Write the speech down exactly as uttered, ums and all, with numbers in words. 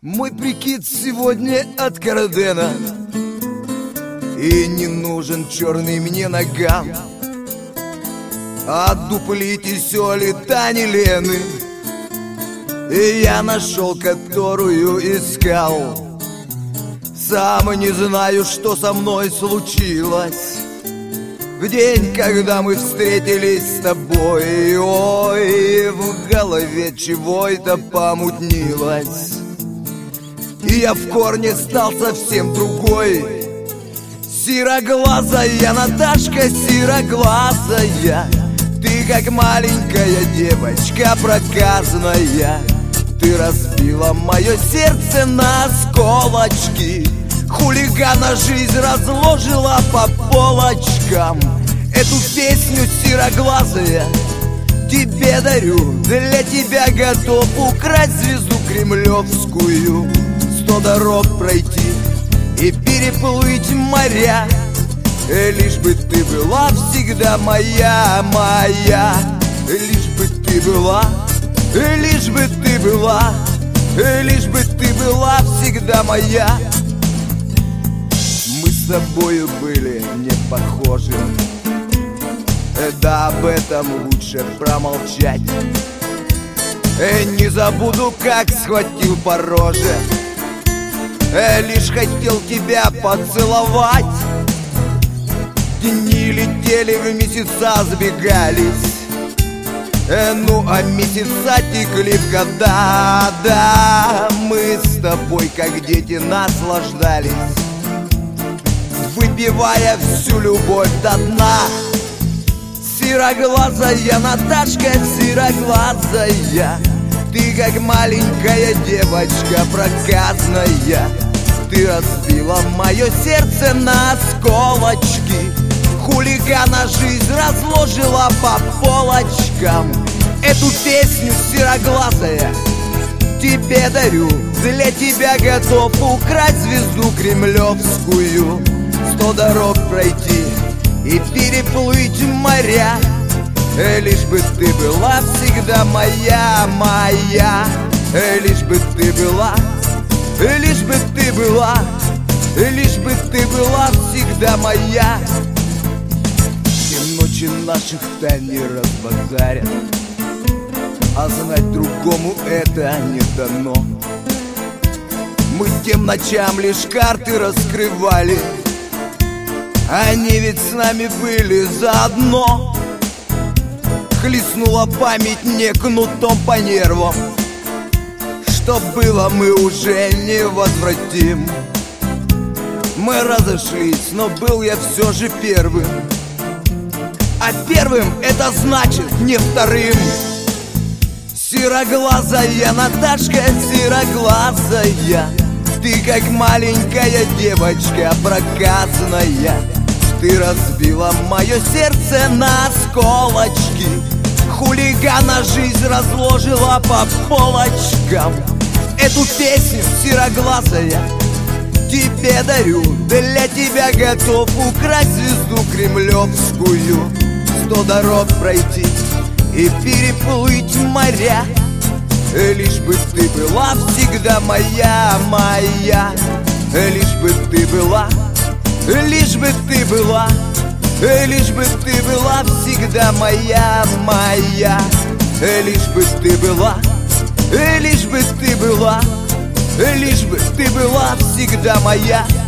Мой прикид сегодня от Кардена, и не нужен черный мне наган. От дуплити соли Тани Лены и я нашел, которую искал. Сам не знаю, что со мной случилось в день, когда мы встретились с тобой. Ой, в голове чего-то помутнилось, и я в корне стал совсем другой. Сероглазая Наташка, сероглазая, ты как маленькая девочка проказная. Ты разбила мое сердце на осколочки, хулигана жизнь разложила по полочкам. Эту песню, сероглазая, тебе дарю. Для тебя готов украсть звезду кремлевскую, сто дорог пройти и переплыть моря, лишь бы ты была всегда моя, моя. Лишь бы ты была, лишь бы ты была, лишь бы ты была всегда моя. Мы с тобою были не похожи, да об этом лучше промолчать. Не забуду, как схватил по роже, лишь хотел тебя поцеловать. Дни летели, в месяца сбегались, ну а месяца текли в года. Да, мы с тобой, как дети, наслаждались, выпивая всю любовь до дна. Сероглазая Наташка, сероглазая, ты как маленькая девочка проказная. Ты разбила мое сердце на осколочки, хулигана жизнь разложила по полочкам. Эту песню, сероглазая, тебе дарю. Для тебя готов украсть звезду кремлевскую, сто дорог пройти и переплыть моря, лишь бы ты была всегда моя, моя. Лишь бы ты была, лишь бы ты была, лишь бы ты была всегда моя. И ночи наших тайн не разбазарят, а знать другому это не дано. Мы тем ночам лишь карты раскрывали, они ведь с нами были заодно. Хлестнула память не кнутом по нервам, что было, мы уже не возвратим. Мы разошлись, но был я все же первым, а первым это значит не вторым. Сероглазая Наташка, сероглазая, ты как маленькая девочка проказная. Ты разбила мое сердце на осколочки, хулигана жизнь разложила по полочкам. Эту песню, сероглазая, тебе дарю. Для тебя готов украсть звезду кремлевскую, сто дорог пройти и переплыть моря, лишь бы ты была всегда моя, моя. Лишь бы ты была, лишь бы ты была, лишь бы ты была всегда моя, моя. Лишь бы ты была, лишь бы ты была, лишь бы ты была всегда моя.